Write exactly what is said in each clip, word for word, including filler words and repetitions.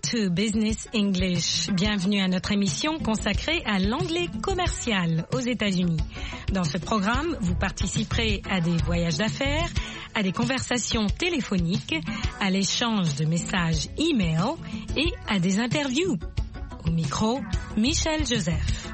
to Business English. Bienvenue à notre émission consacrée à l'anglais commercial aux États-Unis. Dans ce programme, vous participerez à des voyages d'affaires, à des conversations téléphoniques, à l'échange de messages e-mail et à des interviews. Au micro, Michel Joseph.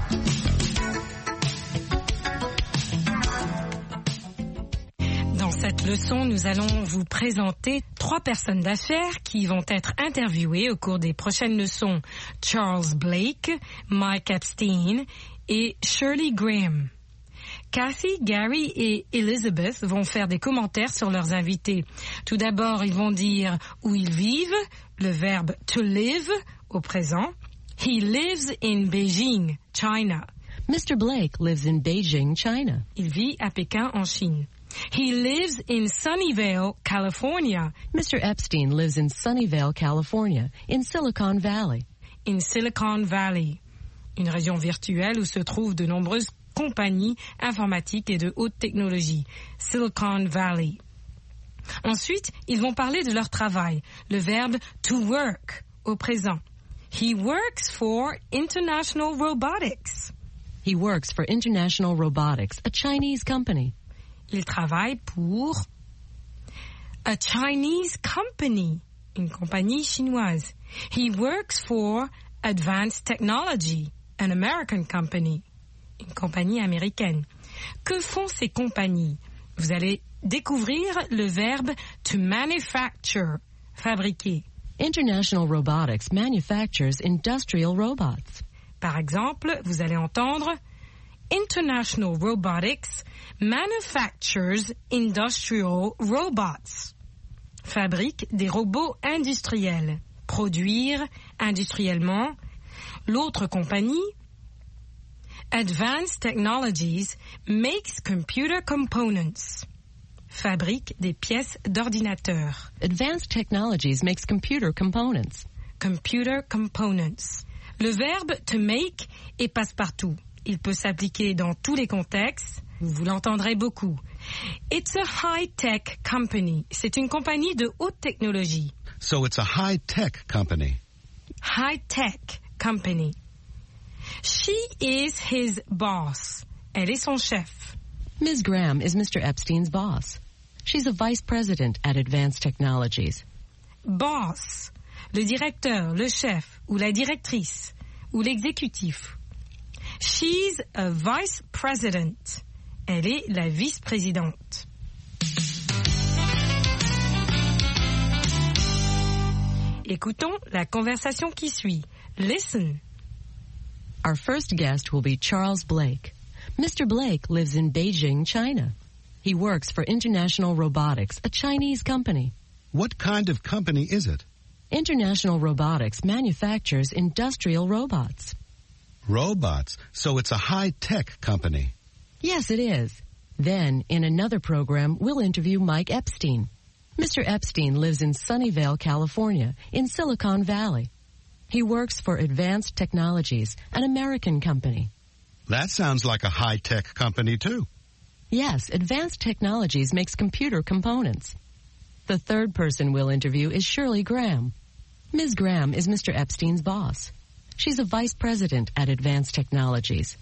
Dans cette leçon, nous allons vous présenter trois personnes d'affaires qui vont être interviewées au cours des prochaines leçons. Charles Blake, Mike Epstein et Shirley Graham. Kathy, Gary et Elizabeth vont faire des commentaires sur leurs invités. Tout d'abord, ils vont dire où ils vivent, le verbe to live au présent. He lives in Beijing, China. Mister Blake lives in Beijing, China. Il vit à Pékin, en Chine. He lives in Sunnyvale, California. Mister Epstein lives in Sunnyvale, California, in Silicon Valley. In Silicon Valley, une région virtuelle où se trouvent de nombreuses compagnies informatiques et de haute technologie. Silicon Valley. Ensuite, ils vont parler de leur travail, le verbe to work au présent. He works for International Robotics. He works for International Robotics, a Chinese company. Il travaille pour a Chinese company, une compagnie chinoise. He works for Advanced Technology, an American company, une compagnie américaine. Que font ces compagnies? Vous allez découvrir le verbe to manufacture, fabriquer. International Robotics manufactures industrial robots. Par exemple, vous allez entendre International Robotics manufactures industrial robots. Fabrique des robots industriels. Produire industriellement. L'autre compagnie, Advanced Technologies, makes computer components. Fabrique des pièces d'ordinateur. Advanced Technologies makes computer components. Computer components. Le verbe to make est passe-partout. Il peut s'appliquer dans tous les contextes. Vous l'entendrez beaucoup. It's a high-tech company. C'est une compagnie de haute technologie. So it's a high-tech company. High-tech company. She is his boss. Elle est son chef. Miz Graham is Mister Epstein's boss. She's a vice president at Advanced Technologies. Boss, le directeur, le chef, ou la directrice, ou l'exécutif. She's a vice president. Elle est la vice-présidente. Écoutons la conversation qui suit. Listen. Our first guest will be Charles Blake. Mister Blake lives in Beijing, China. He works for International Robotics, a Chinese company. What kind of company is it? International Robotics manufactures industrial robots. Robots. So it's a high-tech company. Yes, it is. Then, in another program, we'll interview Mike Epstein. Mister Epstein lives in Sunnyvale, California, in Silicon Valley. He works for Advanced Technologies, an American company. That sounds like a high-tech company, too. Yes, Advanced Technologies makes computer components. The third person we'll interview is Shirley Graham. Miz Graham is Mister Epstein's boss. She's a vice president at Advanced Technologies.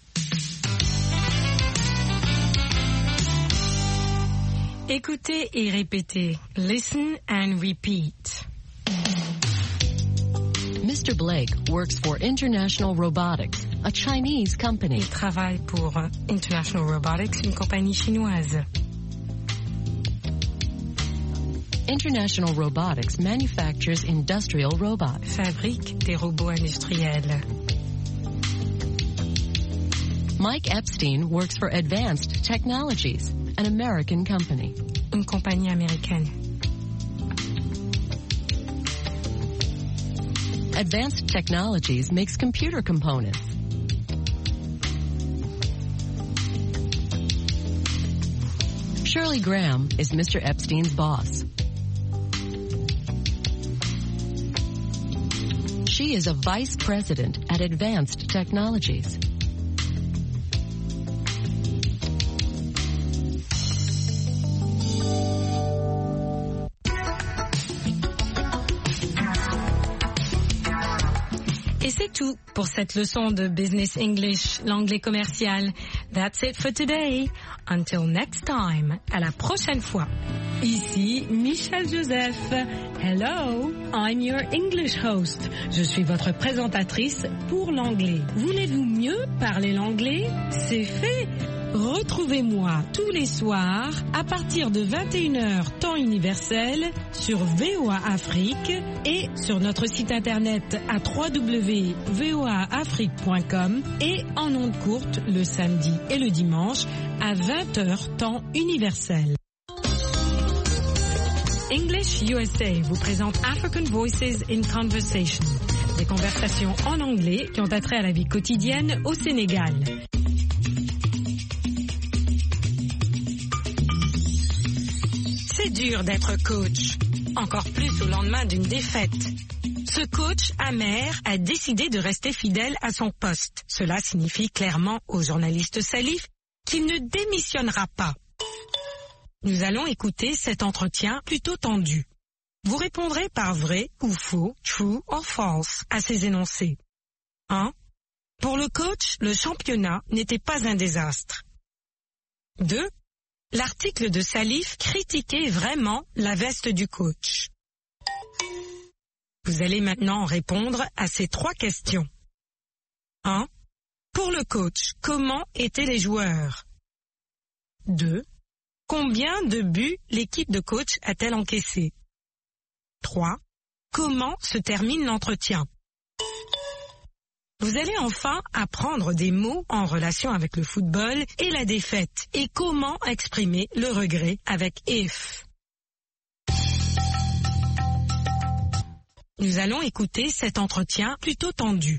Écoutez et répétez. Listen and repeat. Mister Blake works for International Robotics, a Chinese company. Il travaille pour International Robotics, une compagnie chinoise. International Robotics manufactures industrial robots. Fabrique des robots industriels. Mike Epstein works for Advanced Technologies, an American company. Une compagnie américaine. Advanced Technologies makes computer components. Shirley Graham is Mister Epstein's boss. She is a vice president at Advanced Technologies. tout pour cette leçon de Business English, l'anglais commercial. That's it for today. Until next time. À la prochaine fois. Ici Michelle Joseph. Hello, I'm your English host. Je suis votre présentatrice pour l'anglais. Voulez-vous mieux parler l'anglais? C'est fait. Retrouvez-moi tous les soirs à partir de vingt et une heures temps universel sur V O A Afrique et sur notre site internet à w w w point v o a afrique point com et en ondes courtes le samedi et le dimanche à vingt heures temps universel. English U S A vous présente African Voices in Conversation, des conversations en anglais qui ont attrait à la vie quotidienne au Sénégal. C'est dur d'être coach, encore plus au lendemain d'une défaite. Ce coach amer a décidé de rester fidèle à son poste. Cela signifie clairement au journaliste Salif qu'il ne démissionnera pas. Nous allons écouter cet entretien plutôt tendu. Vous répondrez par vrai ou faux, true or false, à ces énoncés. un. Pour le coach, le championnat n'était pas un désastre. deux. L'article de Salif critiquait vraiment la veste du coach. Vous allez maintenant répondre à ces trois questions. un. Pour le coach, comment étaient les joueurs? deux. Combien de buts l'équipe de coach a-t-elle encaissé? trois. Comment se termine l'entretien? Vous allez enfin apprendre des mots en relation avec le football et la défaite et comment exprimer le regret avec if. Nous allons écouter cet entretien plutôt tendu.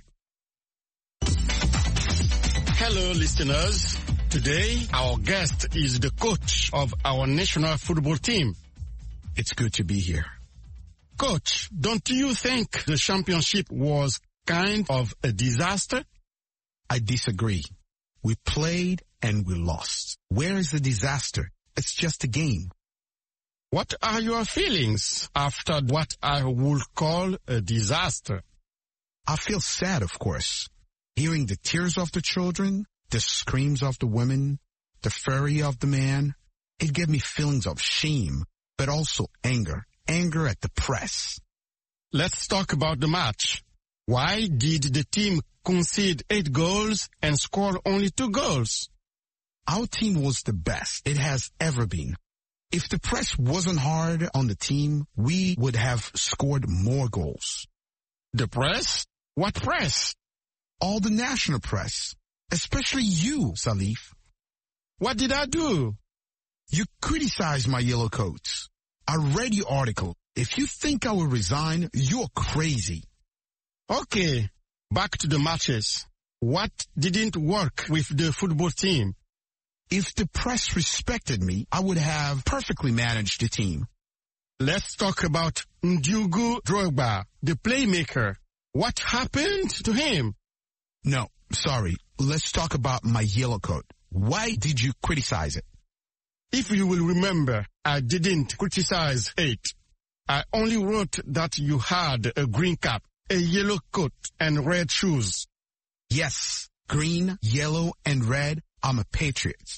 Hello listeners. Today our guest is the coach of our national football team. It's good to be here. Coach, don't you think the championship was kind of a disaster? I disagree. We played and we lost. Where is the disaster? It's just a game. What are your feelings after what I would call a disaster? I feel sad, of course. Hearing the tears of the children, the screams of the women, the fury of the man, it gave me feelings of shame, but also anger. Anger at the press. Let's talk about the match. Why did the team concede eight goals and score only two goals? Our team was the best it has ever been. If the press wasn't hard on the team, we would have scored more goals. The press? What press? All the national press. Especially you, Salif. What did I do? You criticized my yellow coats. I read your article. If you think I will resign, you're crazy. Okay, back to the matches. What didn't work with the football team? If the press respected me, I would have perfectly managed the team. Let's talk about Ndiogu Drogba, the playmaker. What happened to him? No, sorry. Let's talk about my yellow coat. Why did you criticize it? If you will remember, I didn't criticize it. I only wrote that you had a green cap, a yellow coat, and red shoes. Yes, green, yellow, and red. I'm a patriot.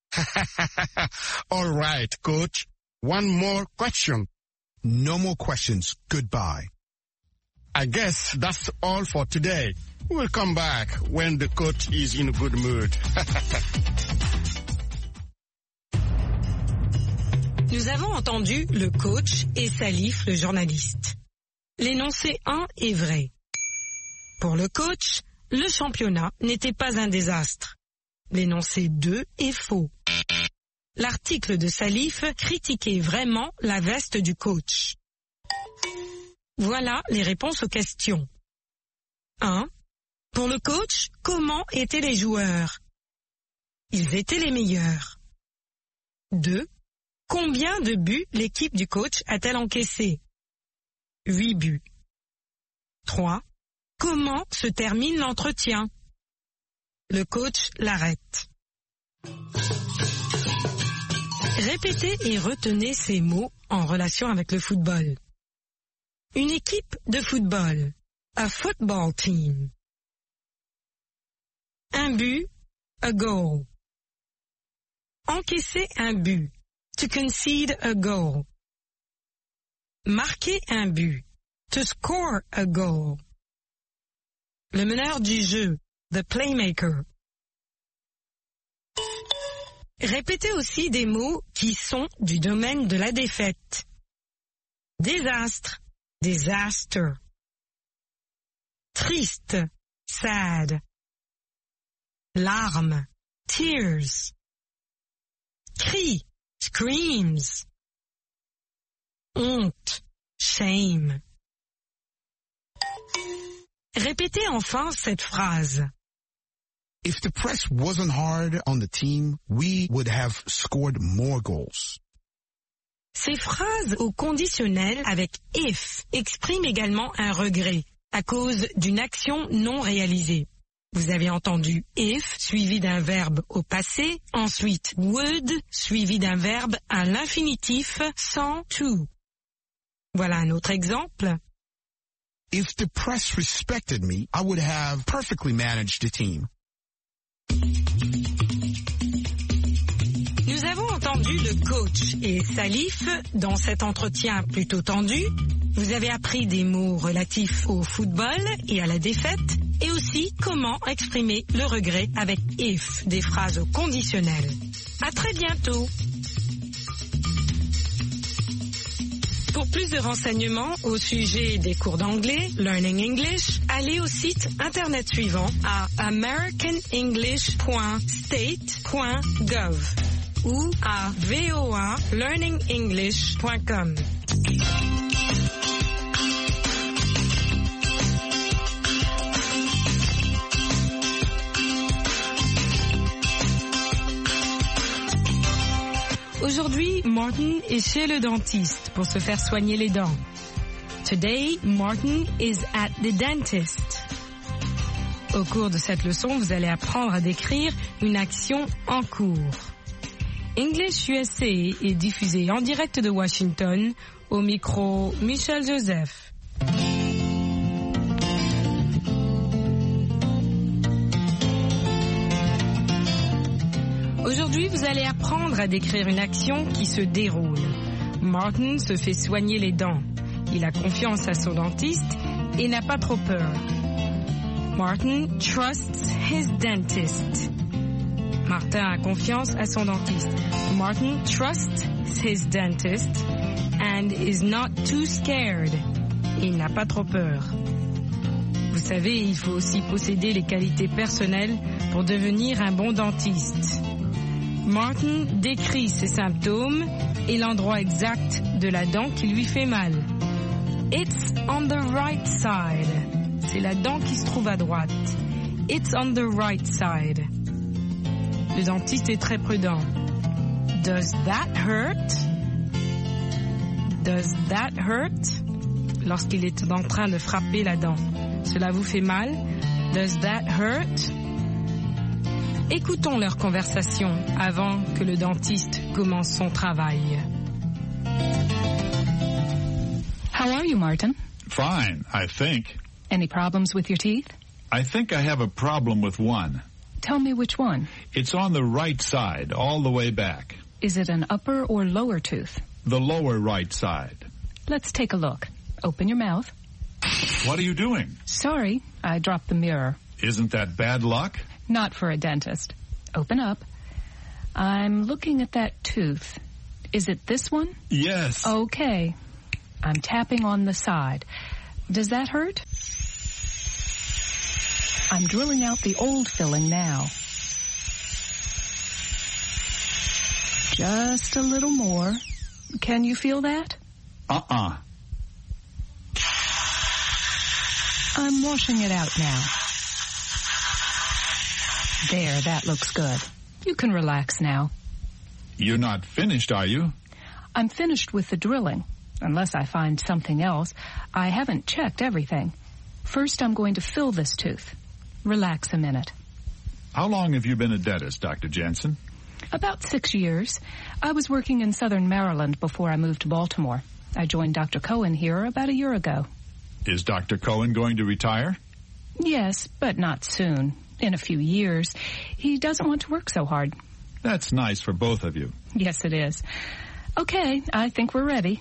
All right, coach. One more question. No more questions. Goodbye. I guess that's all for today. We'll come back when the coach is in a good mood. Nous avons entendu le coach et Salif, le journaliste. L'énoncé un est vrai. Pour le coach, le championnat n'était pas un désastre. L'énoncé deux est faux. L'article de Salif critiquait vraiment la veste du coach. Voilà les réponses aux questions. un. Pour le coach, comment étaient les joueurs? Ils étaient les meilleurs. deux. Combien de buts l'équipe du coach a-t-elle encaissé? huit buts. trois. Comment se termine l'entretien? Le coach l'arrête. Répétez et retenez ces mots en relation avec le football. Une équipe de football. A football team. un but, a goal. Encaisser un but, to concede a goal. Marquer un but, to score a goal. Le meneur du jeu, the playmaker. Répétez aussi des mots qui sont du domaine de la défaite. Désastre, disaster. Triste, sad. Larmes, tears. Cri, screams. Honte, shame. Répétez enfin cette phrase. If the press wasn't hard on the team, we would have scored more goals. Ces phrases au conditionnel avec if expriment également un regret à cause d'une action non réalisée. Vous avez entendu if suivi d'un verbe au passé, ensuite would suivi d'un verbe à l'infinitif sans to. Voilà un autre exemple. If the press respected me, I would have perfectly managed the team. Nous avons entendu le coach et Salif dans cet entretien plutôt tendu. Vous avez appris des mots relatifs au football et à la défaite et aussi comment exprimer le regret avec if, des phrases au conditionnel. À très bientôt. Pour plus de renseignements au sujet des cours d'anglais, Learning English, allez au site internet suivant à american english point state point gov ou à v o a learning english point com. Aujourd'hui, Martin est chez le dentiste pour se faire soigner les dents. Today, Martin is at the dentist. Au cours de cette leçon, vous allez apprendre à décrire une action en cours. English U S A est diffusé en direct de Washington, au micro Michel Joseph. Aujourd'hui, vous allez apprendre à décrire une action qui se déroule. Martin se fait soigner les dents. Il a confiance à son dentiste et n'a pas trop peur. Martin trusts his dentist. Martin a confiance à son dentiste. Martin trusts his dentist and is not too scared. Il n'a pas trop peur. Vous savez, il faut aussi posséder les qualités personnelles pour devenir un bon dentiste. Martin décrit ses symptômes et l'endroit exact de la dent qui lui fait mal. It's on the right side. C'est la dent qui se trouve à droite. It's on the right side. Le dentiste est très prudent. Does that hurt? Does that hurt? Lorsqu'il est en train de frapper la dent. Cela vous fait mal? Does that hurt? Écoutons leur conversation avant que le dentiste commence son travail. How are you, Martin? Fine, I think. Any problems with your teeth? I think I have a problem with one. Tell me which one. It's on the right side, all the way back. Is it an upper or lower tooth? The lower right side. Let's take a look. Open your mouth. What are you doing? Sorry, I dropped the mirror. Isn't that bad luck? Not for a dentist. Open up. I'm looking at that tooth. Is it this one? Yes. Okay. I'm tapping on the side. Does that hurt? I'm drilling out the old filling now. Just a little more. Can you feel that? Uh-uh. I'm washing it out now. There, that looks good. You can relax now. You're not finished, are you? I'm finished with the drilling. Unless I find something else, I haven't checked everything. First, I'm going to fill this tooth. Relax a minute. How long have you been a dentist, Doctor Jensen? About six years. I was working in southern Maryland before I moved to Baltimore. I joined Doctor Cohen here about a year ago. Is Doctor Cohen going to retire? Yes, but not soon. In a few years, he doesn't want to work so hard. That's nice for both of you. Yes, it is. Okay, I think we're ready.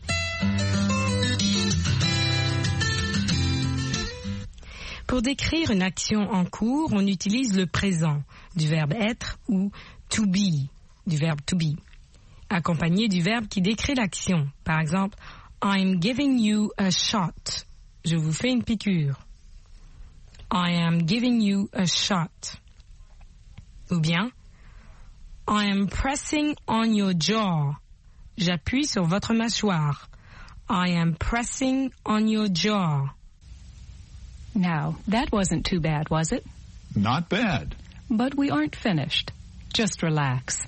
Pour décrire une action en cours, on utilise le présent du verbe être ou to be du verbe to be, accompagné du verbe qui décrit l'action. Par exemple, I'm giving you a shot. Je vous fais une piqûre. I am giving you a shot. Ou bien, I am pressing on your jaw. J'appuie sur votre mâchoire. I am pressing on your jaw. Now, that wasn't too bad, was it? Not bad. But we aren't finished. Just relax.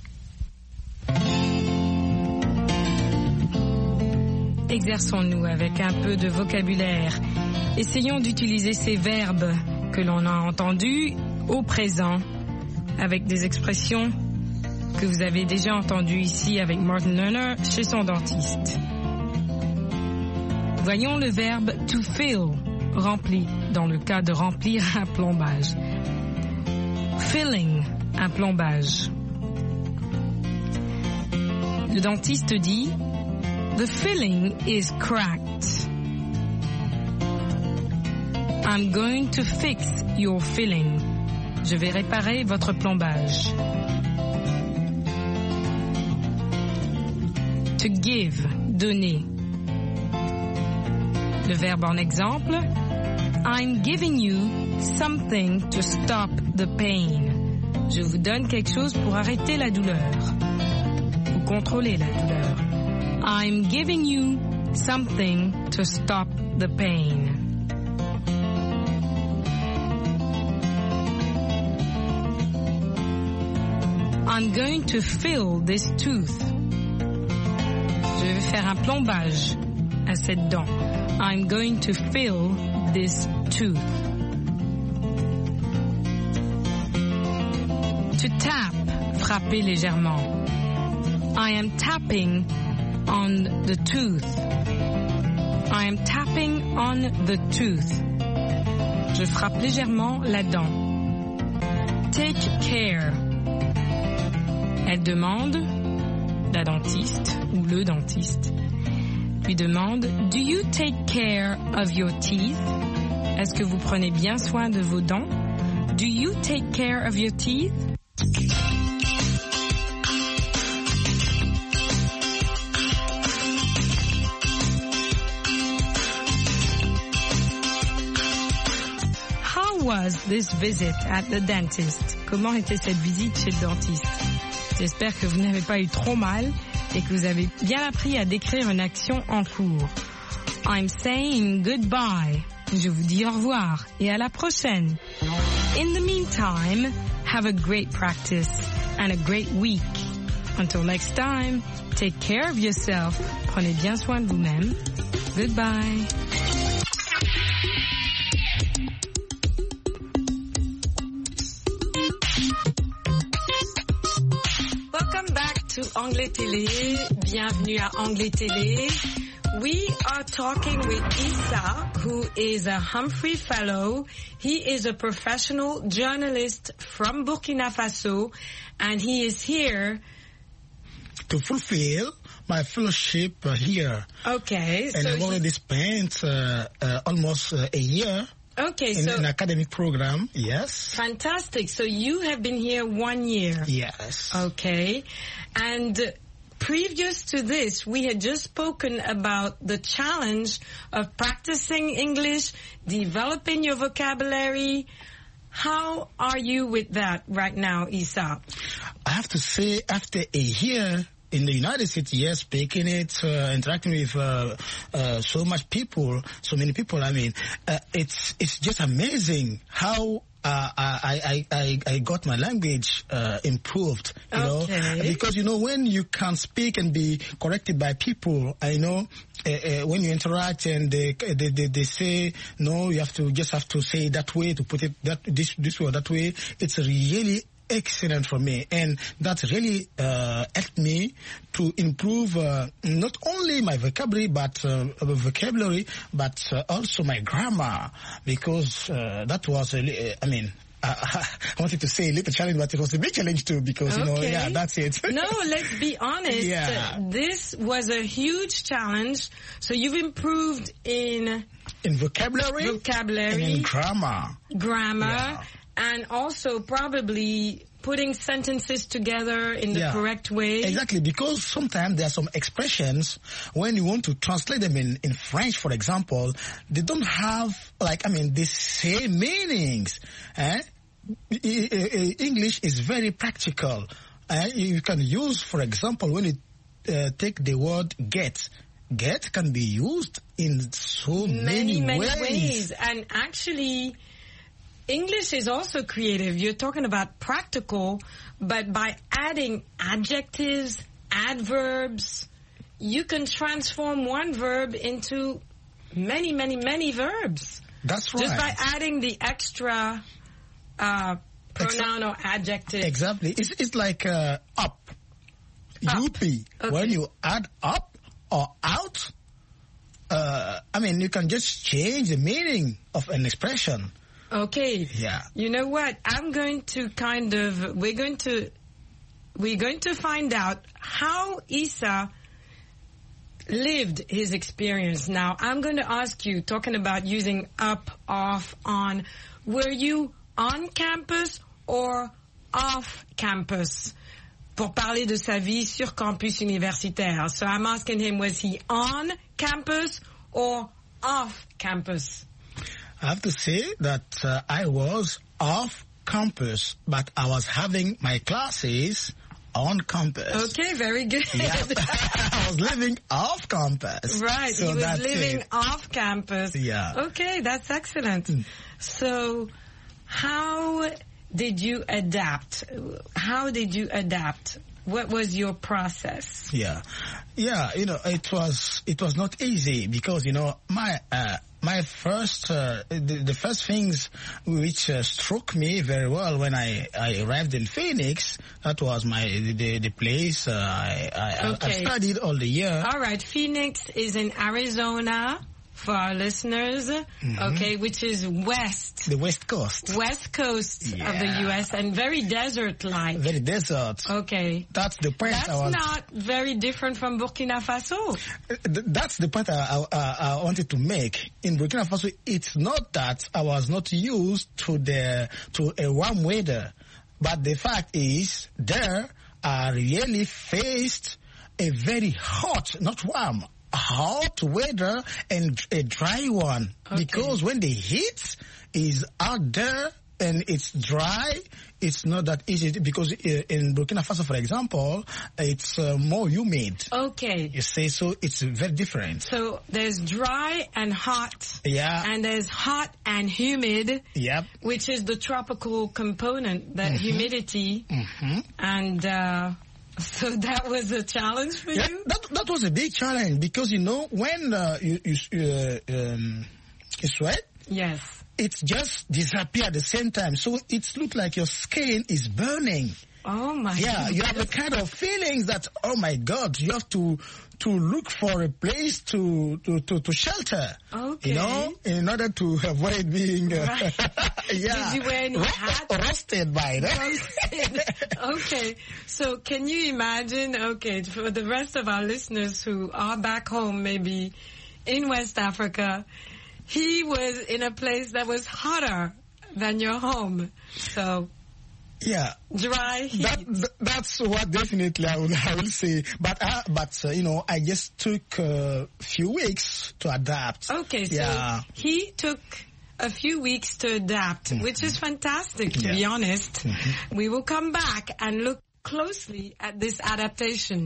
Exerçons-nous avec un peu de vocabulaire. Essayons d'utiliser ces verbes que l'on a entendus au présent avec des expressions que vous avez déjà entendues ici avec Martin Lerner chez son dentiste. Voyons le verbe to fill, rempli, dans le cas de remplir un plombage. Filling, un plombage. Le dentiste dit The filling is cracked. I'm going to fix your filling. Je vais réparer votre plombage. To give, donner. Le verbe en exemple, I'm giving you something to stop the pain. Je vous donne quelque chose pour arrêter la douleur. Ou contrôler la douleur. I'm giving you something to stop the pain. I'm going to fill this tooth. Je vais faire un plombage à cette dent. I'm going to fill this tooth. To tap, frapper légèrement. I am tapping on the tooth. I am tapping on the tooth. Je frappe légèrement la dent. Take care. Elle demande, la dentiste ou le dentiste, lui demande, Do you take care of your teeth? Est-ce que vous prenez bien soin de vos dents? Do you take care of your teeth? How was this visit at the dentist? Comment était cette visite chez le dentiste? J'espère que vous n'avez pas eu trop mal et que vous avez bien appris à décrire une action en cours. I'm saying goodbye. Je vous dis au revoir et à la prochaine. In the meantime, have a great practice and a great week. Until next time, take care of yourself. Prenez bien soin de vous-même. Goodbye. To Anglais Télé, bienvenue à Anglais Télé. We are talking with Issa, who is a Humphrey Fellow. He is a professional journalist from Burkina Faso, and he is here to fulfill my fellowship uh, here. Okay. And so I've already spent uh, uh, almost uh, a year. Okay, in so an academic program, yes. Fantastic. So you have been here one year. Yes. Okay. And previous to this, we had just spoken about the challenge of practicing English, developing your vocabulary. How are you with that right now, Issa? I have to say, after a year in the United States, yes, speaking it, uh, interacting with uh, uh, so much people, so many people, I mean, uh, it's it's just amazing how uh, I, I, I, I got my language uh, improved, you okay. know, because, you know, when you can speak and be corrected by people, I know, uh, uh, when you interact and they, they, they, they say, no, you have to just have to say it that way, to put it that this, this way or that way, it's really excellent for me, and that really uh, helped me to improve uh, not only my vocabulary but uh, vocabulary but uh, also my grammar, because uh, that was uh, I mean uh, I wanted to say a little challenge, but it was a big challenge too because, okay. you know, yeah, that's it. No, let's be honest. Yeah. This was a huge challenge. So you've improved in... In vocabulary. Vocabulary. And in grammar. Grammar. Yeah. And also probably putting sentences together in the yeah. correct way. Exactly, because sometimes there are some expressions, when you want to translate them in, in French, for example, they don't have, like, I mean, the same meanings. Eh? English is very practical. Eh? You can use, for example, when you uh, take the word get, get can be used in so many, many, many ways. ways. And actually... English is also creative. You're talking about practical, but by adding adjectives, adverbs, you can transform one verb into many, many, many verbs. That's right. Just by adding the extra uh, pronoun or adjective. Exactly. It's, it's like uh, up. Up. U P. Okay. When you add up or out, uh, I mean, you can just change the meaning of an expression. Okay. Yeah. You know what? I'm going to kind of, we're going to, we're going to find out how Issa lived his experience. Now, I'm going to ask you, talking about using up, off, on, were you on campus or off campus? Pour parler de sa vie sur campus universitaire. So I'm asking him, was he on campus or off campus? I have to say that uh, I was off campus, but I was having my classes on campus. Okay, very good. Yeah. I was living off campus. Right, so he was that's living it. off campus. Yeah. Okay, that's excellent. Mm. So, how did you adapt? How did you adapt? What was your process? Yeah, yeah. You know, it was it was not easy because you know my uh, my first uh, the, the first things which uh, struck me very well when I, I arrived in Phoenix, that was my the the place uh, I I, okay. I studied all the year. All right, Phoenix is in Arizona. For our listeners, mm-hmm. okay, which is west. The west coast. West coast yeah. of the U S and very desert-like. Very desert. Okay. That's the point. That's I was... not very different from Burkina Faso. That's the point I, I, I wanted to make. In Burkina Faso, it's not that I was not used to the to a warm weather, but the fact is there I really faced a very hot, not warm, hot weather and a dry one. Okay. Because when the heat is out there and it's dry, it's not that easy because in Burkina Faso, for example, it's uh, more humid. Okay. You see, so it's very different. So there's dry and hot. Yeah. And there's hot and humid. Yep. Which is the tropical component, that mm-hmm. humidity. Mm-hmm. And, uh, so that was a challenge for yeah, you? That that was a big challenge because, you know, when uh, you, you, uh, um, you sweat, yes, it just disappears at the same time. So it looks like your skin is burning. Oh, my Yeah, goodness. you have the kind of feelings that, oh, my God, you have to to look for a place to, to, to, to shelter. Okay. You know, in order to avoid being, uh, right. yeah, Did you wear any hat? Roasted by that. Roasted. Okay. So can you imagine, okay, for the rest of our listeners who are back home, maybe in West Africa, he was in a place that was hotter than your home. So... Yeah, dry heat. That, that's what definitely I will, I will say. But uh, but uh, you know, I just took a few weeks to adapt. Okay, so yeah. he took a few weeks to adapt, mm-hmm. which is fantastic, to yeah. be honest. Mm-hmm. We will come back and look closely at this adaptation.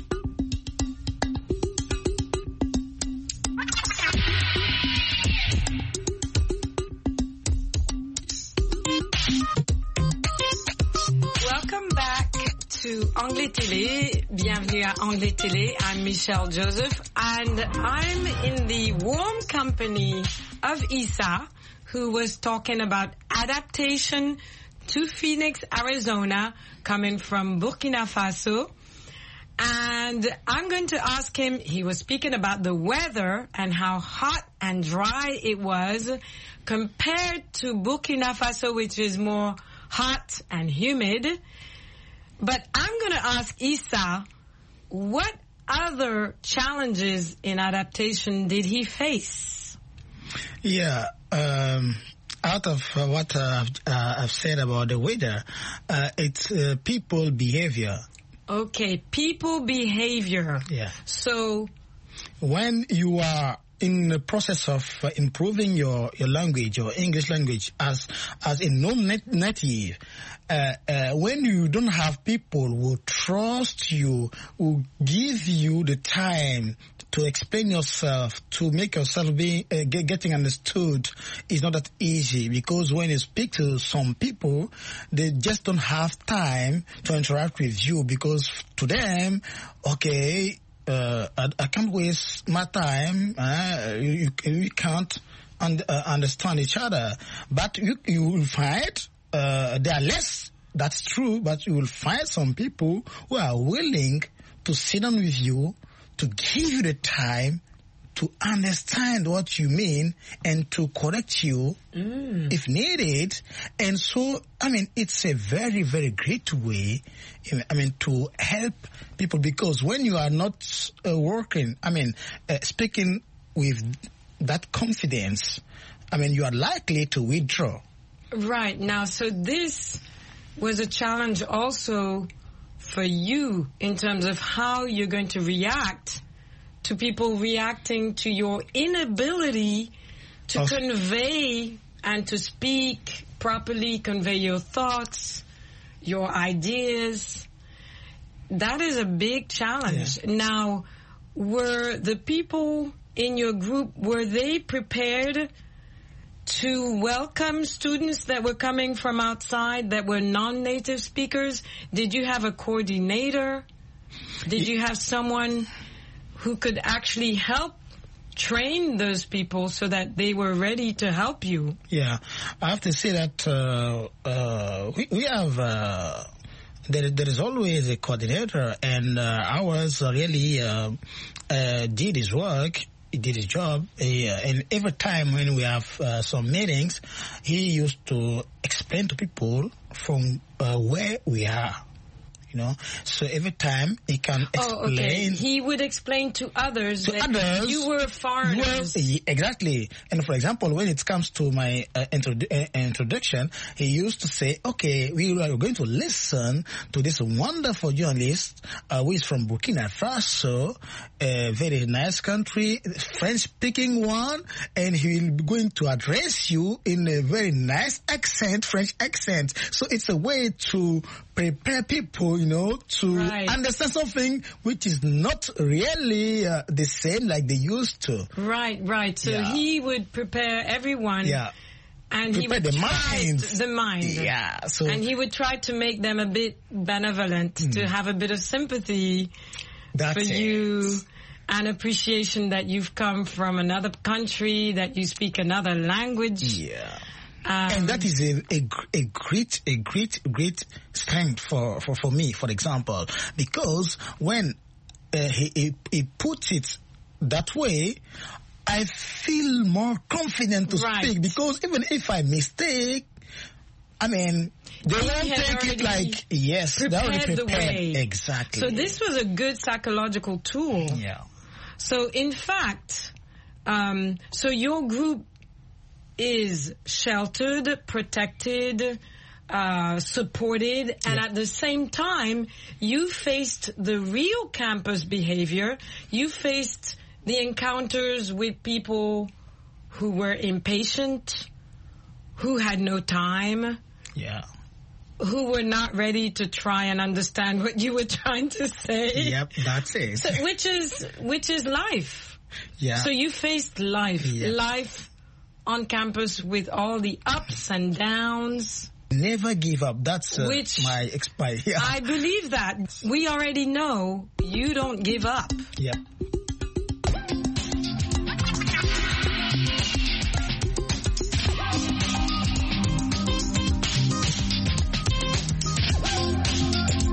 To Anglais Télé, bienvenue à Anglais Télé. I'm Michelle Joseph, and I'm in the warm company of Issa, who was talking about adaptation to Phoenix, Arizona, coming from Burkina Faso. And I'm going to ask him, he was speaking about the weather and how hot and dry it was compared to Burkina Faso, which is more hot and humid. But I'm going to ask Issa, what other challenges in adaptation did he face? Yeah, um, out of uh, what uh, uh, I've said about the weather, uh, it's uh, people behavior. Okay, people behavior. Yeah. So when you are in the process of uh, improving your, your language, your English language, as as a non-native, uh, uh, when you don't have people who trust you, who give you the time to explain yourself, to make yourself be uh, get, getting understood, is not that easy, because when you speak to some people, they just don't have time to interact with you, because to them, okay, Uh, I, I can't waste my time. Uh, you, you can't un- uh, understand each other. But you, you will find uh, there are less. That's true. But you will find some people who are willing to sit down with you, to give you the time to understand what you mean and to correct you mm. if needed. And so, I mean, it's a very, very great way, I mean, to help people, because when you are not uh, working, I mean, uh, speaking with that confidence, I mean, you are likely to withdraw. Right. Now, so this was a challenge also for you in terms of how you're going to react to people reacting to your inability to oh. convey and to speak properly, convey your thoughts, your ideas. That is a big challenge. Yeah. Now, were the people in your group, were they prepared to welcome students that were coming from outside that were non-native speakers? Did you have a coordinator? Did you have someone who could actually help train those people so that they were ready to help you? Yeah, I have to say that uh, uh, we, we have, uh, there, there is always a coordinator, and uh, ours really uh, uh, did his work. He did his job, he, uh, and every time when we have uh, some meetings, he used to explain to people from uh, where we are. You know, so every time he can explain. Oh, okay. He would explain to others to that others, you were foreigners. You were, exactly. And for example, when it comes to my uh, introdu- uh, introduction, he used to say, okay, we are going to listen to this wonderful journalist uh, who is from Burkina Faso, a very nice country, French-speaking one, and he will be going to address you in a very nice accent, French accent. So it's a way to prepare people, you know, to right. understand something which is not really uh, the same like they used to. Right, right. So yeah. he would prepare everyone. Yeah. And prepare he would the try mind. The mind. Yeah. So. And he would try to make them a bit benevolent, mm. to have a bit of sympathy That's for it. you, and appreciation that you've come from another country, that you speak another language. Yeah. Um, and that is a, a, a great, a great, great strength for, for, for me, for example, because when uh, he, he, he puts it that way, I feel more confident to right. speak, because even if I mistake, I mean, they he won't take it like, yes, they already prepared. The way. Exactly. So this was a good psychological tool. Yeah. So in fact, um, so your group is sheltered, protected, uh, supported, and yeah. at the same time, you faced the real campus behavior. You faced the encounters with people who were impatient, who had no time, yeah, who were not ready to try and understand what you were trying to say. Yep, that's it. So, which is which is life. Yeah. So you faced life, yeah. life on campus with all the ups and downs. Never give up. That's uh, Which my my. Yeah. I believe that we already know you don't give up. Yeah.